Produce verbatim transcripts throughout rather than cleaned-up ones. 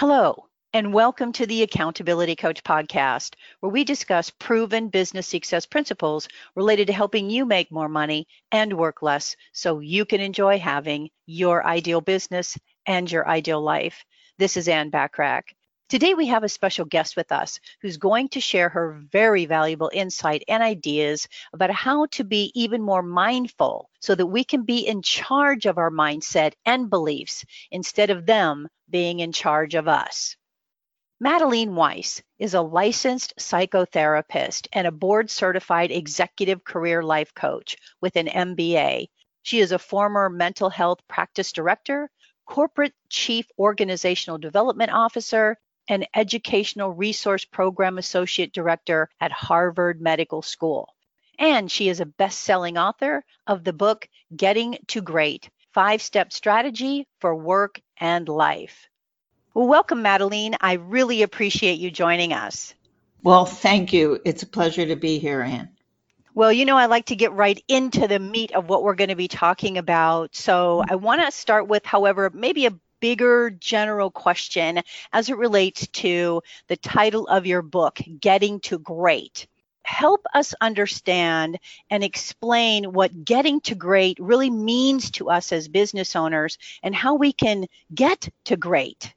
Hello, and welcome to the Accountability Coach podcast, where we discuss proven business success principles related to helping you make more money and work less so you can enjoy having your ideal business and your ideal life. This is Ann Backrack. Today, we have a special guest with us who's going to share her very valuable insight and ideas about how to be even more mindful so that we can be in charge of our mindset and beliefs instead of them being in charge of us. Madeline Weiss is a licensed psychotherapist and a board-certified executive career life coach with an M B A. She is a former mental health practice director, corporate chief organizational development officer, and educational resource program associate director at Harvard Medical School. And she is a best-selling author of the book Getting to Great: Five-Step Strategy for Work and Life. Well, welcome, Madeline. I really appreciate you joining us. Well, thank you. It's a pleasure to be here, Ann. Well, you know, I like to get right into the meat of what we're going to be talking about. So I want to start with, however, maybe a bigger general question as it relates to the title of your book, Getting to Great. Help us understand and explain what getting to great really means to us as business owners and how we can get to great.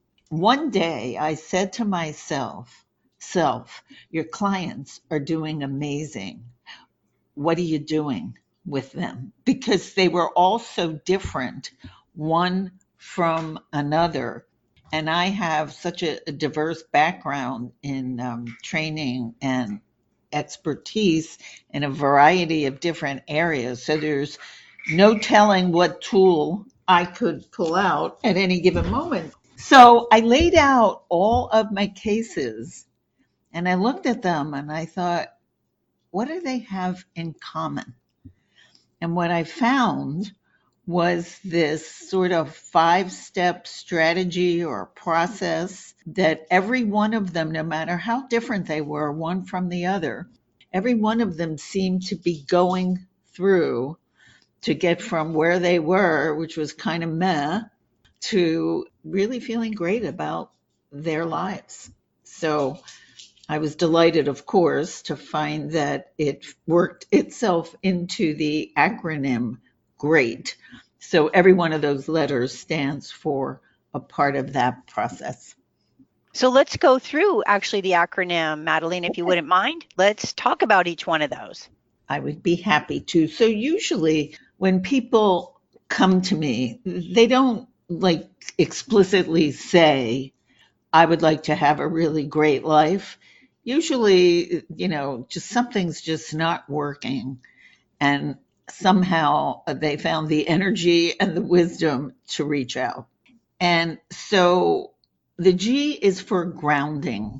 One day I said to myself, self, your clients are doing amazing. What are you doing with them? Because they were all so different, one from another. And I have such a, a diverse background in um, training and expertise in a variety of different areas. So there's no telling what tool I could pull out at any given moment. So I laid out all of my cases and I looked at them and I thought, what do they have in common? And what I found was this sort of five-step strategy or process that every one of them, no matter how different they were, one from the other, every one of them seemed to be going through to get from where they were, which was kind of meh, to really feeling great about their lives. So I was delighted, of course, to find that it worked itself into the acronym GREAT. So every one of those letters stands for a part of that process. So let's go through actually the acronym, Madeline, if you wouldn't mind. Let's talk about each one of those. I would be happy to. So usually when people come to me, they don't like explicitly say, I would like to have a really great life. Usually, you know, just something's just not working. And somehow they found the energy and the wisdom to reach out. And so the G is for grounding.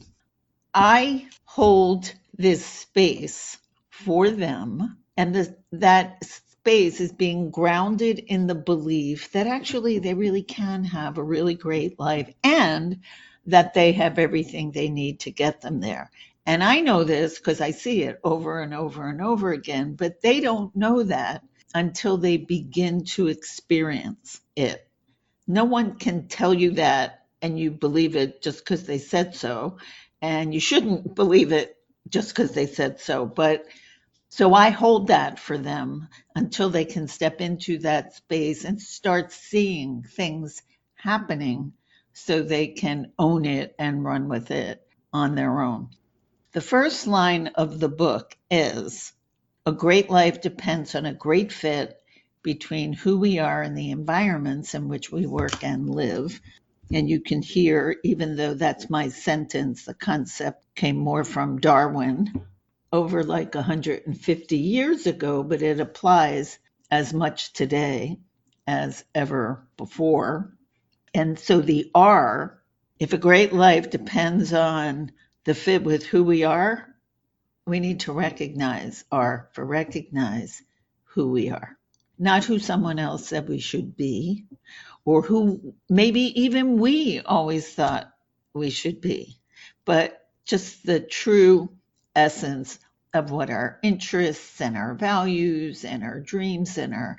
I hold this space for them, and this, that space is being grounded in the belief that actually they really can have a really great life and that they have everything they need to get them there. And I know this because I see it over and over and over again, but they don't know that until they begin to experience it. No one can tell you that and you believe it just because they said so. And you shouldn't believe it just because they said so. But so I hold that for them until they can step into that space and start seeing things happening so they can own it and run with it on their own. The first line of the book is, a great life depends on a great fit between who we are and the environments in which we work and live. And you can hear, even though that's my sentence, the concept came more from Darwin over like one hundred fifty years ago, but it applies as much today as ever before. And so the R, if a great life depends on the fit with who we are, we need to recognize R for recognize who we are, not who someone else said we should be, or who maybe even we always thought we should be, but just the true essence of what our interests and our values and our dreams and our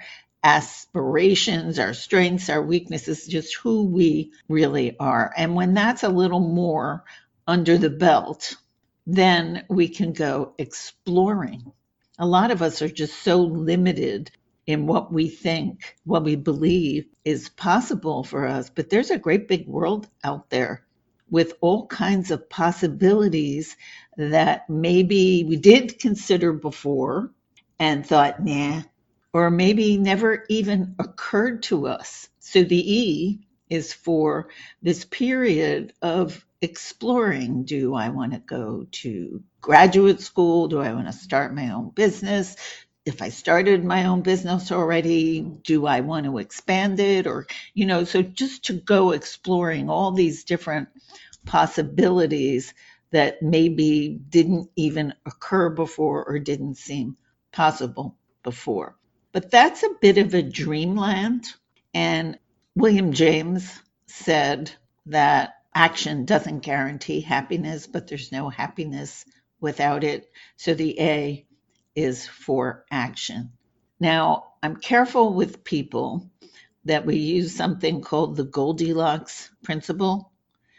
aspirations, our strengths, our weaknesses, just who we really are. And when that's a little more under the belt, then we can go exploring. A lot of us are just so limited in what we think, what we believe is possible for us. But there's a great big world out there with all kinds of possibilities that maybe we did consider before and thought, nah, or maybe never even occurred to us. So the E is for this period of exploring. Do I want to go to graduate school? Do I want to start my own business? If I started my own business already, do I want to expand it? Or, you know, so just to go exploring all these different possibilities that maybe didn't even occur before or didn't seem possible before. But that's a bit of a dreamland. And William James said that action doesn't guarantee happiness, but there's no happiness without it. So the A is for action. Now, I'm careful with people that we use something called the Goldilocks principle.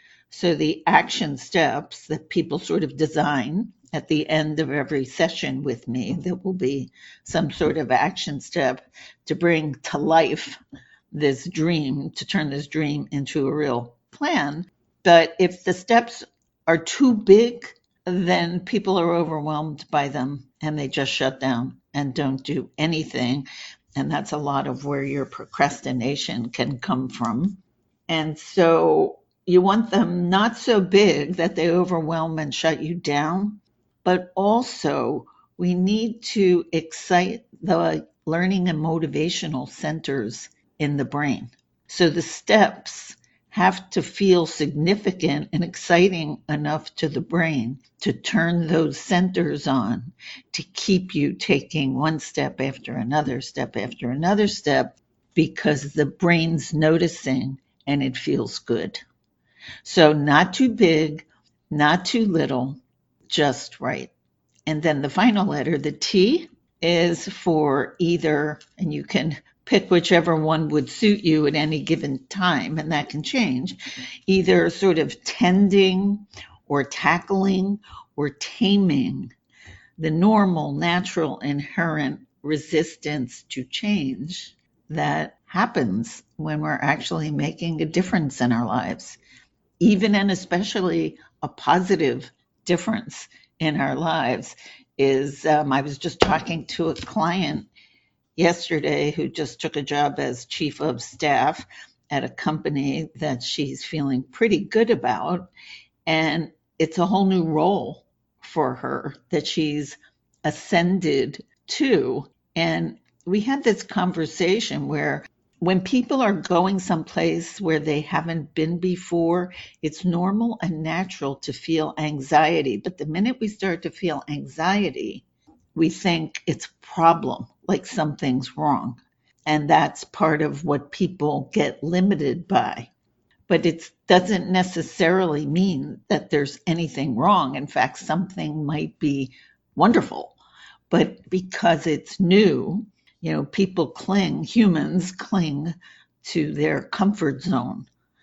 So the action steps that people sort of design at the end of every session with me, there will be some sort of action step to bring to life this dream, to turn this dream into a real plan. But if the steps are too big, then people are overwhelmed by them and they just shut down and don't do anything. And that's a lot of where your procrastination can come from. And so you want them not so big that they overwhelm and shut you down, but also we need to excite the learning and motivational centers in the brain. So the steps have to feel significant and exciting enough to the brain to turn those centers on, to keep you taking one step after another step after another step, because the brain's noticing and it feels good. So not too big, not too little, just right. And then the final letter, the T, is for either, and you can pick whichever one would suit you at any given time, and that can change, either sort of tending or tackling or taming the normal, natural, inherent resistance to change that happens when we're actually making a difference in our lives, even and especially a positive difference in our lives. Is um, I was just talking to a client yesterday who just took a job as chief of staff at a company that she's feeling pretty good about. And it's a whole new role for her that she's ascended to. And we had this conversation where when people are going someplace where they haven't been before, it's normal and natural to feel anxiety. But the minute we start to feel anxiety, we think it's a problem, like something's wrong. And that's part of what people get limited by. But it doesn't necessarily mean that there's anything wrong. In fact, something might be wonderful. But because it's new, you know, people cling, humans cling to their comfort zone.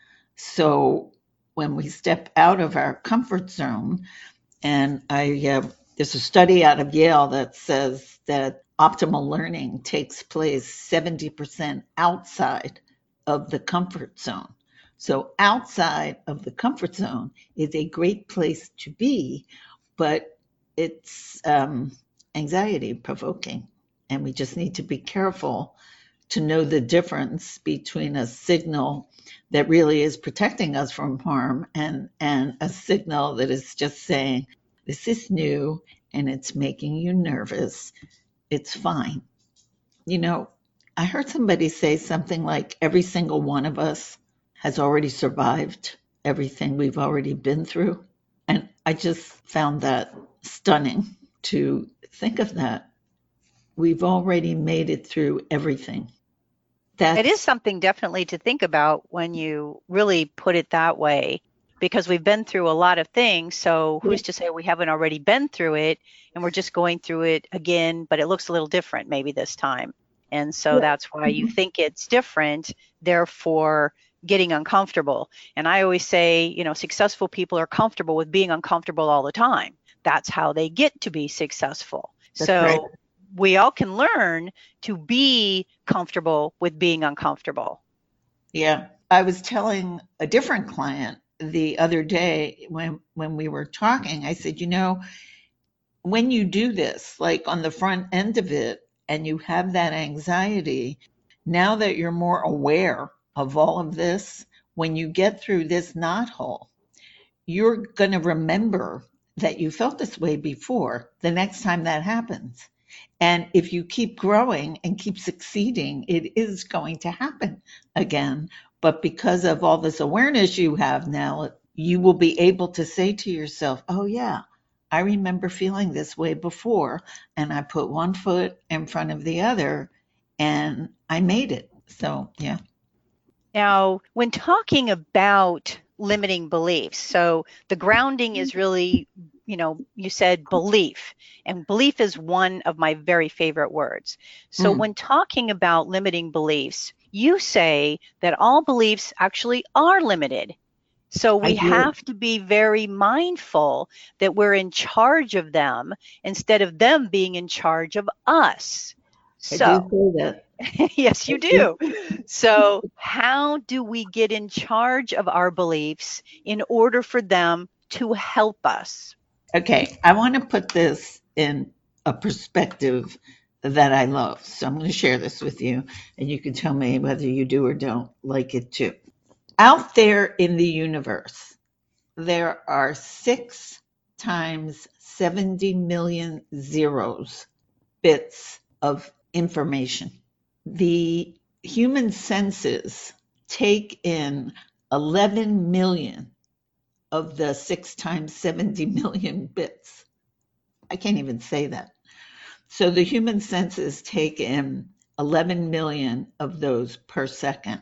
So when we step out of our comfort zone, and I uh, there's a study out of Yale that says that optimal learning takes place seventy percent outside of the comfort zone. So outside of the comfort zone is a great place to be, but it's um, anxiety provoking. And we just need to be careful to know the difference between a signal that really is protecting us from harm and, and a signal that is just saying, this is new and it's making you nervous. It's fine. You know, I heard somebody say something like every single one of us has already survived everything we've already been through. And I just found that stunning to think of that. We've already made it through everything. That's, it is something definitely to think about when you really put it that way, because we've been through a lot of things. So who's to say we haven't already been through it and we're just going through it again, but it looks a little different maybe this time. And so Yeah. that's why you think it's different, therefore getting uncomfortable. And I always say, you know, successful people are comfortable with being uncomfortable all the time. That's how they get to be successful. That's right. So we all can learn to be comfortable with being uncomfortable. Yeah. I was telling a different client the other day when when we were talking, I said, you know, when you do this, like on the front end of it, and you have that anxiety, now that you're more aware of all of this, when you get through this knothole, you're going to remember that you felt this way before the next time that happens. And if you keep growing and keep succeeding, it is going to happen again. But because of all this awareness you have now, you will be able to say to yourself, oh, yeah, I remember feeling this way before. And I put one foot in front of the other and I made it. So, yeah. Now, when talking about limiting beliefs, so the grounding is really, you know, you said belief, and belief is one of my very favorite words. So Mm. when talking about limiting beliefs, you say that all beliefs actually are limited. So I we do. have to be very mindful that we're in charge of them instead of them being in charge of us. I do So say that. yes, I you do. do. So, how do we get in charge of our beliefs in order for them to help us? Okay, I want to put this in a perspective that I love. So I'm going to share this with you, and you can tell me whether you do or don't like it too. Out there in the universe, there are six times seventy million zeros, bits of information. The human senses take in eleven million of the six times seventy million bits. I can't even say that. So the human senses take in eleven million of those per second.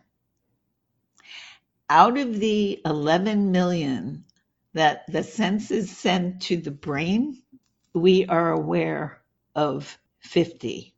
Out of the eleven million that the senses send to the brain, we are aware of fifty.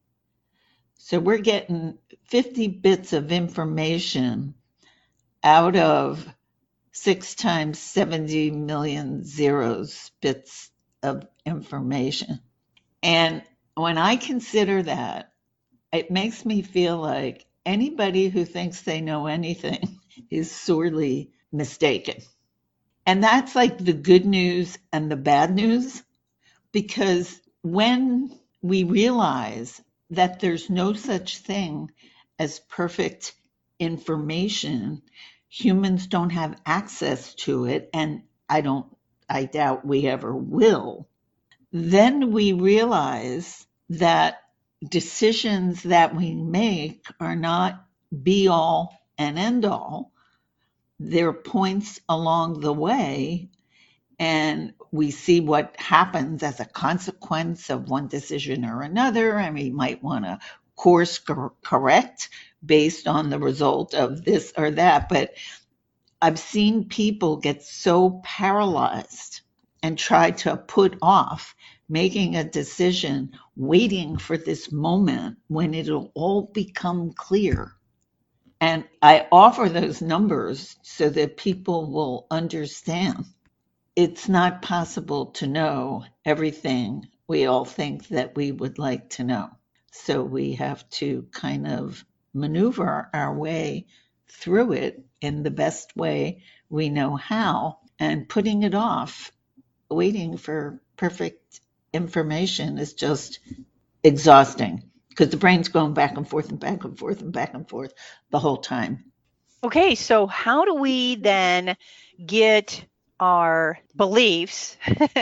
So we're getting fifty bits of information out of six times seventy million zeros bits of information. And when I consider that, it makes me feel like anybody who thinks they know anything is sorely mistaken. And that's like the good news and the bad news, because when we realize that there's no such thing as perfect information, humans don't have access to it, and I don't, I doubt we ever will, then we realize that decisions that we make are not be all and end all. They're points along the way, and we see what happens as a consequence of one decision or another, and we might want to course correct based on the result of this or that. But I've seen people get so paralyzed and try to put off making a decision, waiting for this moment when it'll all become clear. And I offer those numbers so that people will understand. It's not possible to know everything we all think that we would like to know. So we have to kind of maneuver our way through it in the best way we know how. And putting it off, waiting for perfect information, is just exhausting because the brain's going back and forth and back and forth and back and forth the whole time. Okay, so how do we then get our beliefs,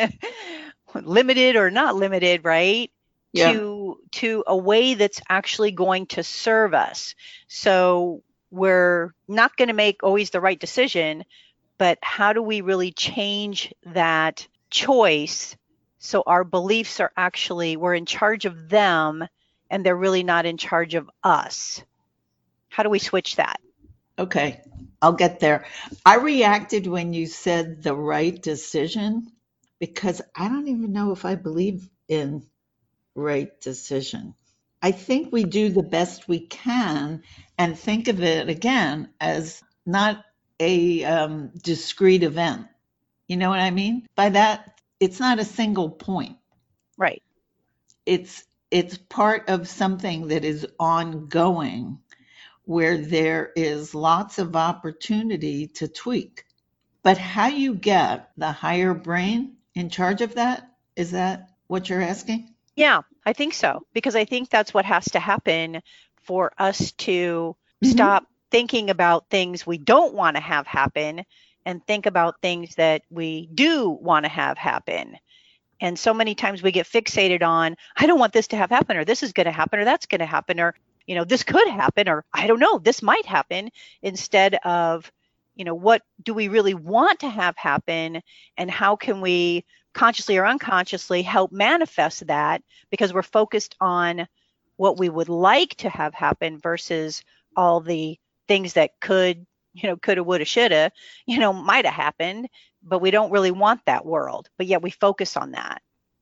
limited or not limited, right? Yeah. To to a way that's actually going to serve us. So we're not going to make always the right decision, but how do we really change that choice so our beliefs are actually, we're in charge of them and they're really not in charge of us? How do we switch that? Okay, I'll get there. I reacted when you said the right decision because I don't even know if I believe in right decision. I think we do the best we can and think of it again as not a um, discrete event. You know what I mean? By that, it's not a single point. Right. It's it's part of something that is ongoing where there is lots of opportunity to tweak. But how you get the higher brain in charge of that, is that what you're asking? Yeah, I think so, because I think that's what has to happen for us to Mhm. stop thinking about things we don't want to have happen and think about things that we do want to have happen. And so many times we get fixated on, I don't want this to have happen, or this is going to happen, or that's going to happen, or, you know, this could happen, or I don't know, this might happen, instead of, you know, what do we really want to have happen, and how can we consciously or unconsciously help manifest that, because we're focused on what we would like to have happen versus all the things that could, you know, coulda, woulda, shoulda, you know, might have happened, but we don't really want that world, but yet we focus on that.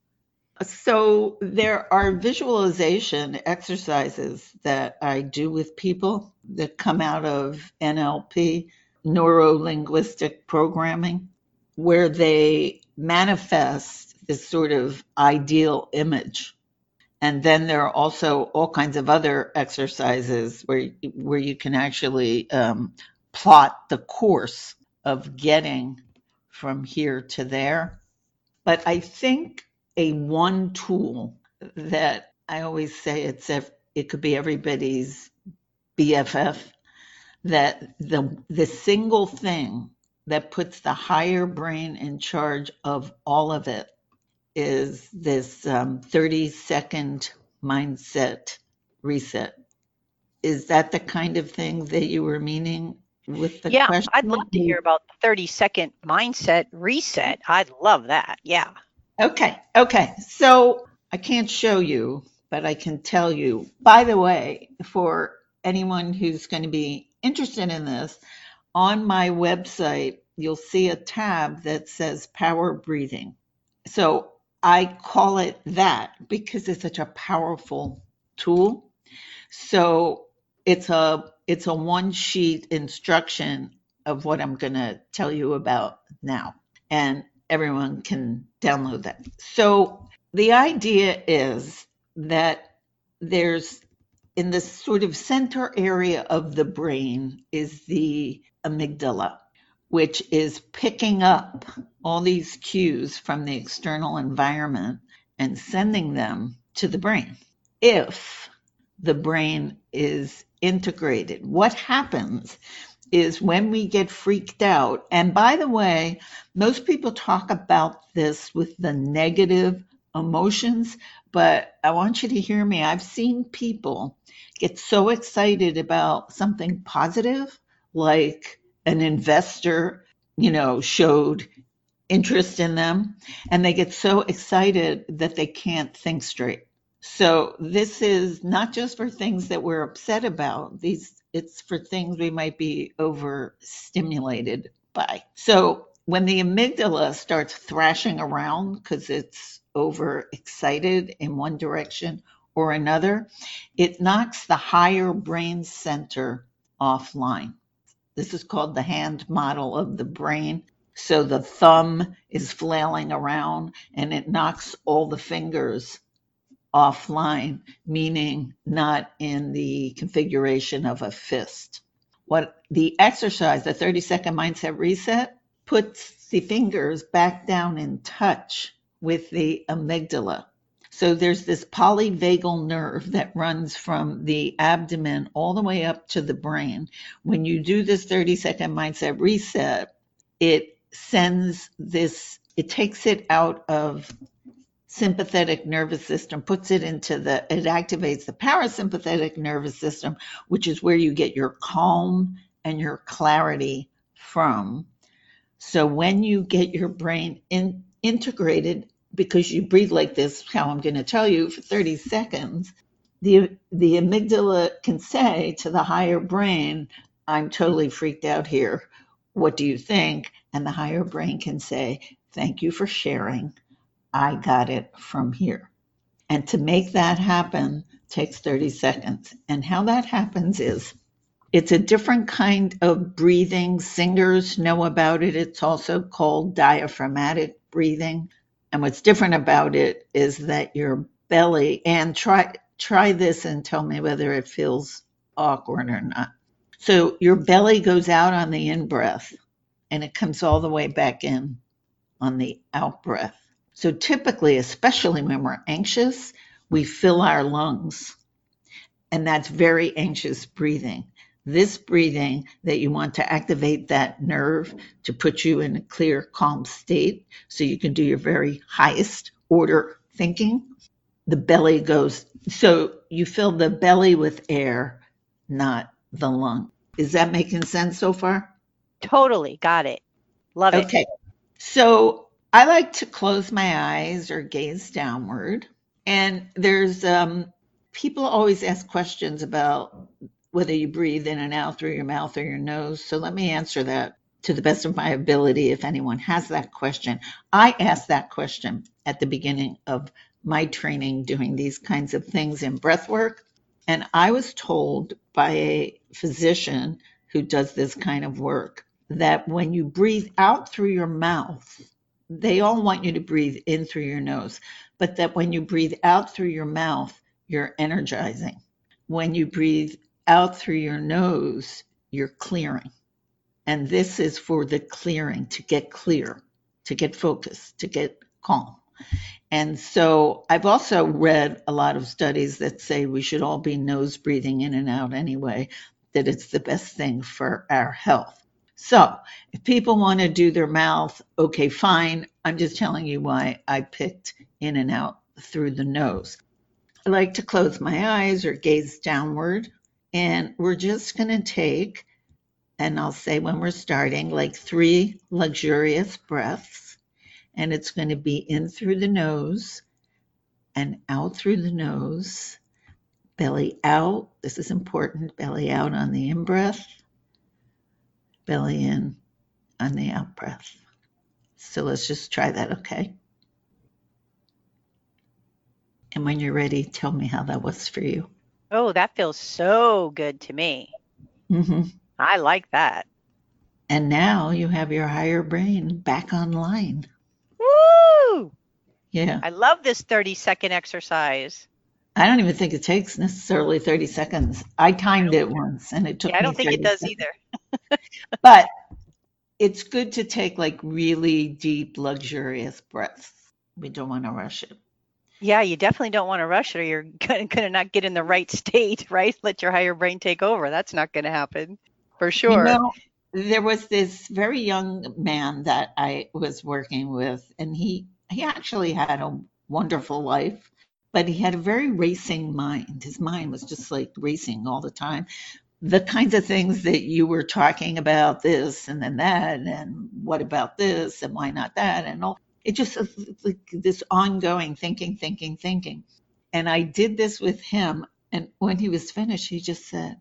So there are visualization exercises that I do with people that come out of N L P, neuro linguistic programming, where they manifest this sort of ideal image. And then there are also all kinds of other exercises where where you can actually um, plot the course of getting from here to there. But I think a one tool that I always say it's if it could be everybody's B F F, that the the single thing that puts the higher brain in charge of all of it is this um, thirty second mindset reset. Is that the kind of thing that you were meaning with the Yeah, I'd love question? to hear about the thirty second mindset reset. I'd love that. Yeah. Okay, okay. So I can't show you, but I can tell you. By the way, for anyone who's going to be interested in this, on my website, you'll see a tab that says power breathing. So I call it that because it's such a powerful tool. So it's a it's a one sheet instruction of what I'm going to tell you about now, and everyone can download that. So the idea is that there's in the sort of center area of the brain is the amygdala, which is picking up all these cues from the external environment and sending them to the brain. If the brain is integrated, what happens is when we get freaked out, and by the way, most people talk about this with the negative emotions, but I want you to hear me. I've seen people get so excited about something positive, like an investor, you know, showed interest in them, and they get so excited that they can't think straight. So this is not just for things that we're upset about. These it's for things we might be overstimulated by. So when the amygdala starts thrashing around because it's overexcited in one direction or another, it knocks the higher brain center offline. This is called the hand model of the brain. So the thumb is flailing around and it knocks all the fingers offline, meaning not in the configuration of a fist. What the exercise, the thirty second mindset reset, puts the fingers back down in touch with the amygdala. So there's this polyvagal nerve that runs from the abdomen all the way up to the brain. When you do this thirty second mindset reset, it sends this, it takes it out of sympathetic nervous system, puts it into the, it activates the parasympathetic nervous system, which is where you get your calm and your clarity from. So when you get your brain in, integrated, because you breathe like this, how I'm going to tell you for thirty seconds, the, the amygdala can say to the higher brain, I'm totally freaked out here. What do you think? And the higher brain can say, thank you for sharing. I got it from here. And to make that happen takes thirty seconds. And how that happens is it's a different kind of breathing. Singers know about it. It's also called diaphragmatic breathing. And what's different about it is that your belly, and try try this and tell me whether it feels awkward or not. So your belly goes out on the in breath and it comes all the way back in on the out breath. So typically, especially when we're anxious, we fill our lungs, and that's very anxious breathing. This breathing that you want to activate that nerve to put you in a clear, calm state so you can do your very highest order thinking. The belly goes, so you fill the belly with air, not the lung. Is that making sense so far? Totally. Got it. Love it. Okay. So I like to close my eyes or gaze downward. And there's um, people always ask questions about whether you breathe in and out through your mouth or your nose. So let me answer that to the best of my ability if anyone has that question. I asked that question at the beginning of my training doing these kinds of things in breath work. And I was told by a physician who does this kind of work that when you breathe out through your mouth, they all want you to breathe in through your nose, but that when you breathe out through your mouth, you're energizing. When you breathe out through your nose, you're clearing. And this is for the clearing, to get clear, to get focused, to get calm. And so I've also read a lot of studies that say we should all be nose breathing in and out anyway, that it's the best thing for our health. So if people want to do their mouth, okay, fine. I'm just telling you why I picked in and out through the nose. I like to close my eyes or gaze downward. And we're just going to take, and I'll say when we're starting, like three luxurious breaths. And it's going to be in through the nose and out through the nose. Belly out. This is important. Belly out on the in-breath. Belly in on the out-breath. So let's just try that, okay? And when you're ready, tell me how that was for you. Oh, that feels so good to me. Mm-hmm. I like that. And now you have your higher brain back online. Woo! Yeah. I love this thirty second exercise. I don't even think it takes necessarily thirty seconds. I timed it once and it took Yeah, I me don't think it thirty does seconds. either. But it's good to take like really deep, luxurious breaths. We don't want to rush it. Yeah, you definitely don't want to rush it or you're going to not get in the right state, right? Let your higher brain take over. That's not going to happen for sure. You know, there was this very young man that I was working with, and he, he actually had a wonderful life, but he had a very racing mind. His mind was just like racing all the time. The kinds of things that you were talking about, this and then that, and what about this, and why not that, and all. It just like this ongoing thinking, thinking, thinking. And I did this with him. And when he was finished, he just said,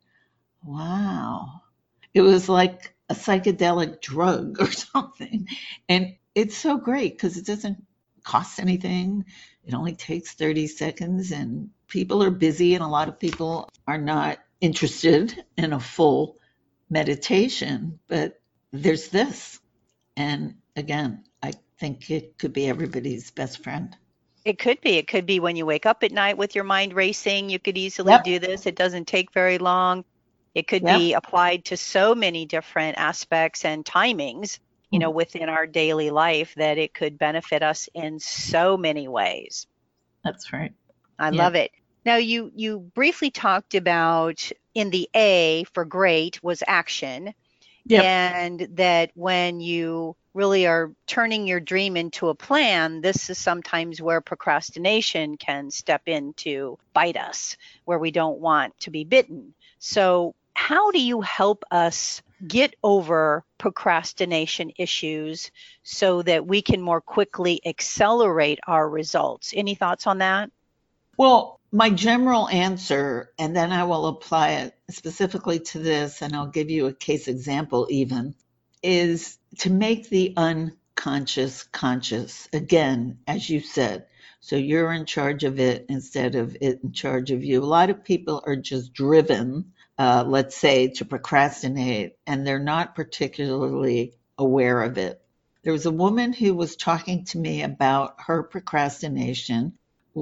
wow. It was like a psychedelic drug or something. And it's so great because it doesn't cost anything. It only takes thirty seconds, and people are busy, and a lot of people are not interested in a full meditation. But there's this. And again, I think it could be everybody's best friend. It could be. It could be when you wake up at night with your mind racing. You could easily Yep. do this. It doesn't take very long. It could Yep. be applied to so many different aspects and timings, you know, within our daily life that it could benefit us in so many ways. That's right. I Yeah. love it. Now, you you briefly talked about in the A for great was action. Yep. And that when you really are turning your dream into a plan, this is sometimes where procrastination can step in to bite us, where we don't want to be bitten. So how do you help us get over procrastination issues so that we can more quickly accelerate our results? Any thoughts on that? Well, my general answer, and then I will apply it specifically to this, and I'll give you a case example even, is to make the unconscious conscious. Again, as you said, So you're in charge of it instead of it in charge of you. A lot of people are just driven, uh, let's say, to procrastinate, and they're not particularly aware of it. There was a woman who was talking to me about her procrastination,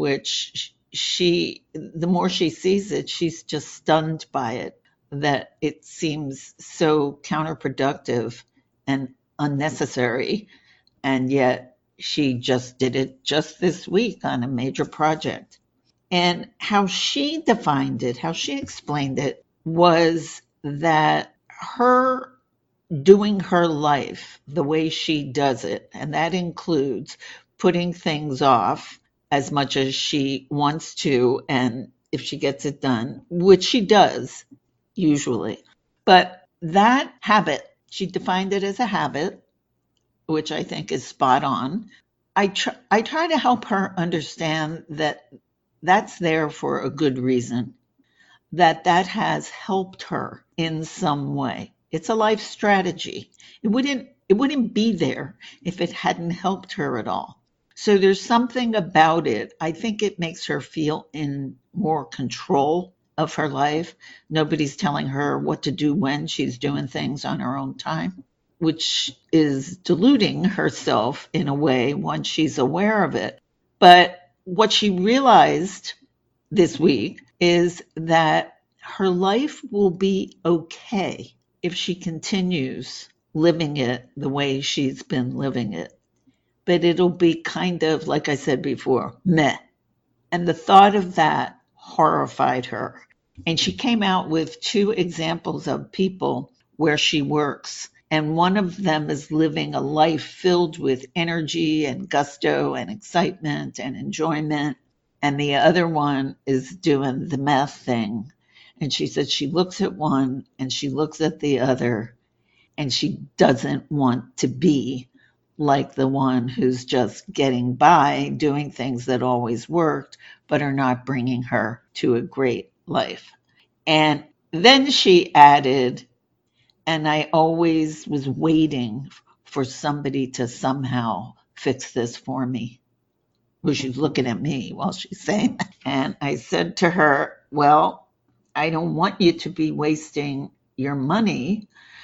which she, the more she sees it, she's just stunned by it, that it seems so counterproductive and unnecessary. And yet she just did it just this week on a major project. And how she defined it, how she explained it, was that her doing her life the way she does it, and that includes putting things off as much as she wants to, and if she gets it done, which she does usually. But that habit, she defined it as a habit, which I think is spot on. I try, I try to help her understand that that's there for a good reason, that that has helped her in some way. It's a life strategy. It wouldn't it wouldn't be there if it hadn't helped her at all. So there's something about it. I think it makes her feel in more control of her life. Nobody's telling her what to do when she's doing things on her own time, which is deluding herself in a way once she's aware of it. But what she realized this week is that her life will be okay if she continues living it the way she's been living it. But it'll be kind of, like I said before, meh. And the thought of that horrified her. And she came out with two examples of people where she works. And one of them is living a life filled with energy and gusto and excitement and enjoyment. And the other one is doing the meth thing. And she said she looks at one and she looks at the other, and she doesn't want to be like the one who's just getting by, doing things that always worked, but are not bringing her to a great life. And then she added, and I always was waiting for somebody to somehow fix this for me. Well, she's looking at me while she's saying that. And I said to her, well, I don't want you to be wasting your money.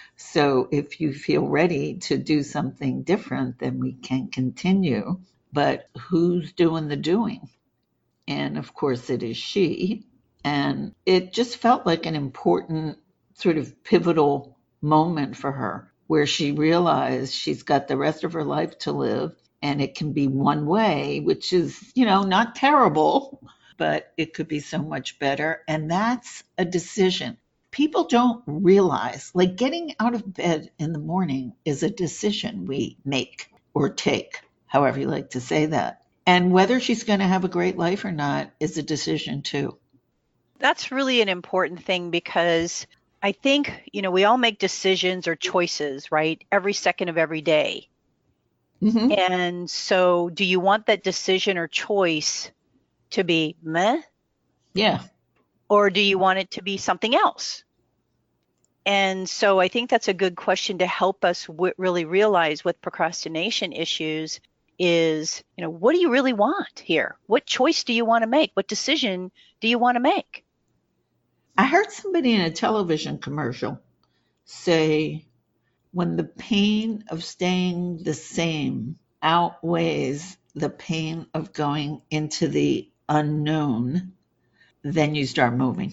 So if you feel ready to do something different, then we can continue. But who's doing the doing? And of course, it is she. And it just felt like an important sort of pivotal moment for her, where she realized she's got the rest of her life to live, and it can be one way, which is, you know, not terrible, but it could be so much better. And that's a decision. People don't realize, like, getting out of bed in the morning is a decision we make or take, however you like to say that. And whether she's going to have a great life or not is a decision too. That's really an important thing, because I think, you know, we all make decisions or choices, right? Every second of every day. Mm-hmm. And so do you want that decision or choice to be meh? Yeah. Or do you want it to be something else? And so I think that's a good question to help us w- really realize with procrastination issues is, you know, what do you really want here? What choice do you want to make? What decision do you want to make? I heard somebody in a television commercial say, when the pain of staying the same outweighs the pain of going into the unknown, then you start moving.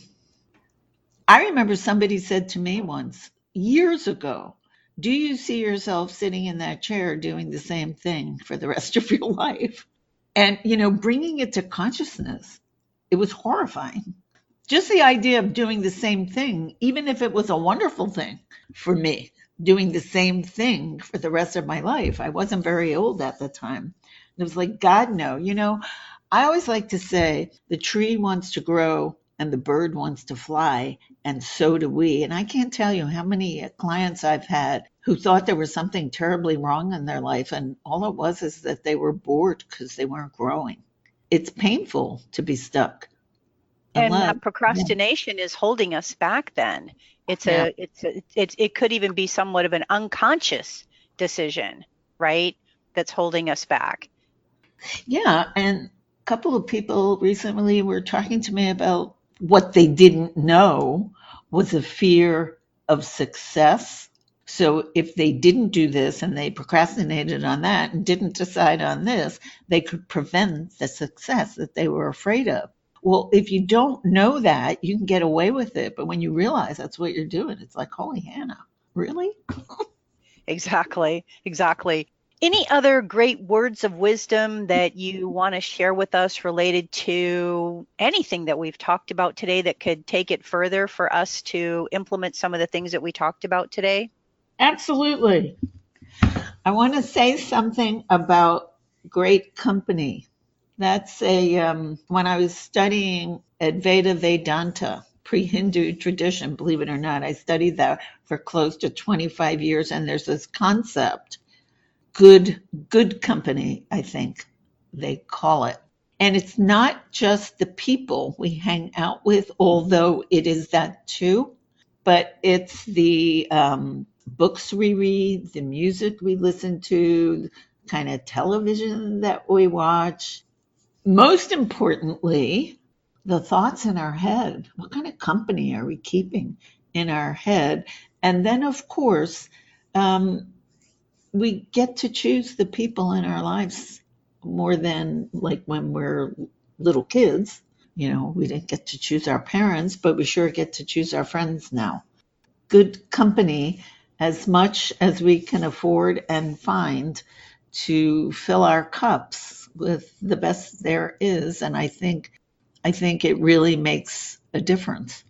I remember somebody said to me once, years ago, do you see yourself sitting in that chair doing the same thing for the rest of your life? And, you know, bringing it to consciousness, it was horrifying. Just the idea of doing the same thing, even if it was a wonderful thing for me, doing the same thing for the rest of my life. I wasn't very old at the time. It was like, God, no. You know, I always like to say the tree wants to grow and the bird wants to fly, and so do we. And I can't tell you how many clients I've had who thought there was something terribly wrong in their life, and all it was is that they were bored because they weren't growing. It's painful to be stuck. And Unless, that procrastination yeah. is holding us back then. It's yeah. a, it's a, it's, it could even be somewhat of an unconscious decision, right? That's holding us back. Yeah. And couple of people recently were talking to me about what they didn't know was a fear of success. So if they didn't do this and they procrastinated on that and didn't decide on this, they could prevent the success that they were afraid of. Well, if you don't know that, you can get away with it. But when you realize that's what you're doing, it's like, holy Hannah, really? Exactly, exactly. Any other great words of wisdom that you want to share with us related to anything that we've talked about today that could take it further for us to implement some of the things that we talked about today? Absolutely. I want to say something about great company. That's a, um, when I was studying Advaita Vedanta, pre Hindu tradition, believe it or not, I studied that for close to twenty-five years. And there's this concept, good, good company, I think they call it. And it's not just the people we hang out with, although it is that too, but it's the um, books we read, the music we listen to, kind of television that we watch. Most importantly, the thoughts in our head. What kind of company are we keeping in our head? And then, of course, um, we get to choose the people in our lives more than like when we're little kids. You know, we didn't get to choose our parents, but we sure get to choose our friends now. Good company, as much as we can afford and find to fill our cups with the best there is. And I think I think it really makes a difference.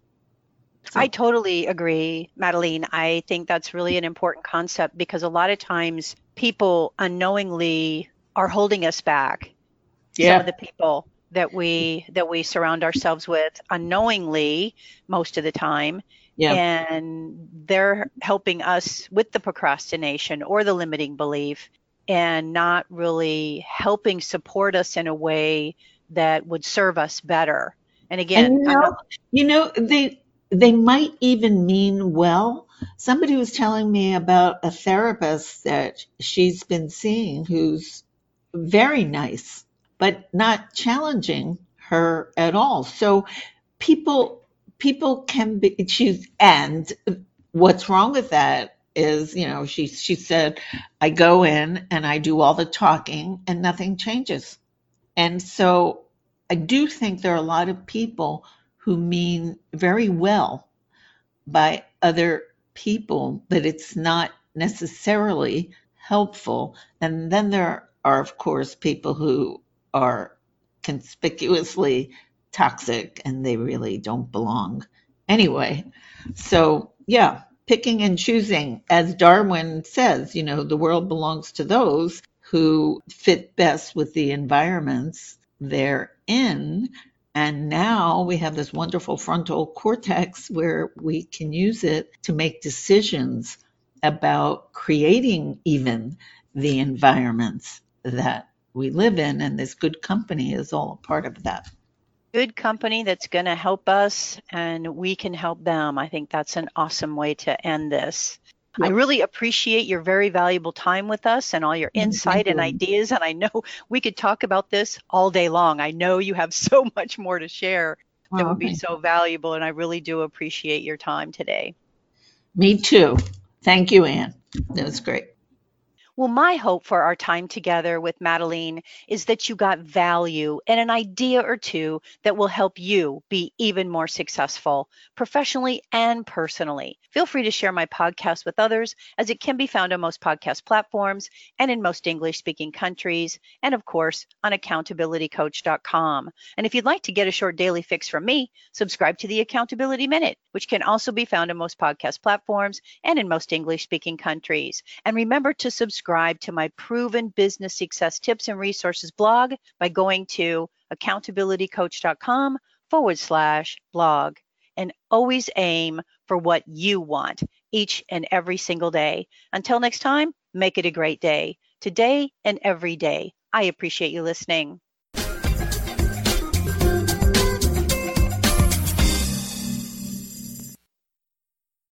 I So totally agree, Madeline. I think that's really an important concept because a lot of times people unknowingly are holding us back. Some of yeah, the people that we that we surround ourselves with unknowingly most of the time, yeah. and they're helping us with the procrastination or the limiting belief and not really helping support us in a way that would serve us better. And And again, you I'm not know, you know, they they might even mean well. Somebody was telling me about a therapist that she's been seeing who's very nice, but not challenging her at all. So people people can be she's and what's wrong with that is, you know, she she said, I go in and I do all the talking and nothing changes. And so I do think there are a lot of people who mean very well by other people, but it's not necessarily helpful. And then there are, of course, people who are conspicuously toxic and they really don't belong anyway. So, yeah, picking and choosing, as Darwin says, you know, the world belongs to those who fit best with the environments they're in. And now we have this wonderful frontal cortex where we can use it to make decisions about creating even the environments that we live in. And this good company is all a part of that. good company that's going to help us and we can help them. I think that's an awesome way to end this. I Yep. really appreciate your very valuable time with us and all your Thank insight and you. ideas. And I know we could talk about this all day long. I know you have so much more to share that Oh, would be thank so valuable. And I really do appreciate your time today. Me too. Thank you, Anne. That was great. Well, my hope for our time together with Madeline is that you got value and an idea or two that will help you be even more successful professionally and personally. Feel free to share my podcast with others as it can be found on most podcast platforms and in most English speaking countries, and of course on accountability coach dot com. And if you'd like to get a short daily fix from me, subscribe to the Accountability Minute, which can also be found on most podcast platforms and in most English speaking countries. And remember to subscribe to my Proven Business Success Tips and Resources blog by going to accountability coach dot com forward slash blog. And always aim for what you want each and every single day. Until next time, make it a great day, today and every day. I appreciate you listening.